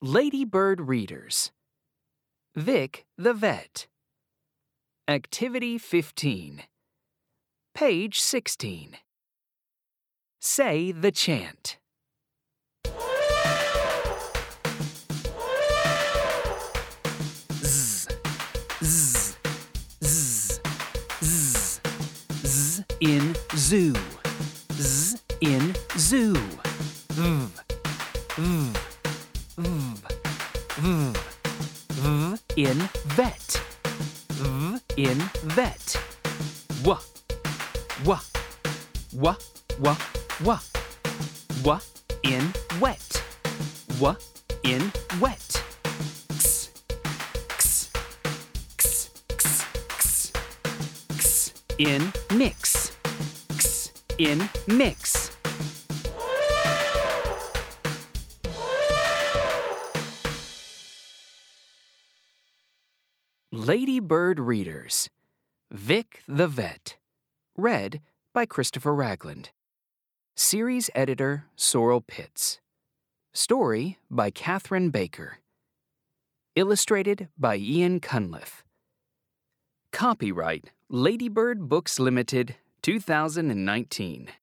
Ladybird Readers. Vic the Vet. Activity 15. Page 16. Say the chant. Z, z, z, z, z in zoo. Z in zoo. V, v, v, v, v in vet. V in vet. W, w, w, w, w. W in wet. W in wet. X, x, x, x, x. X in mix. X in mix. Ladybird Readers. Vic the Vet. Read by Christopher Ragland. Series editor Sorrel Pitts. Story by Catherine Baker. Illustrated by Ian Cunliffe. Copyright Ladybird Books Limited, 2019.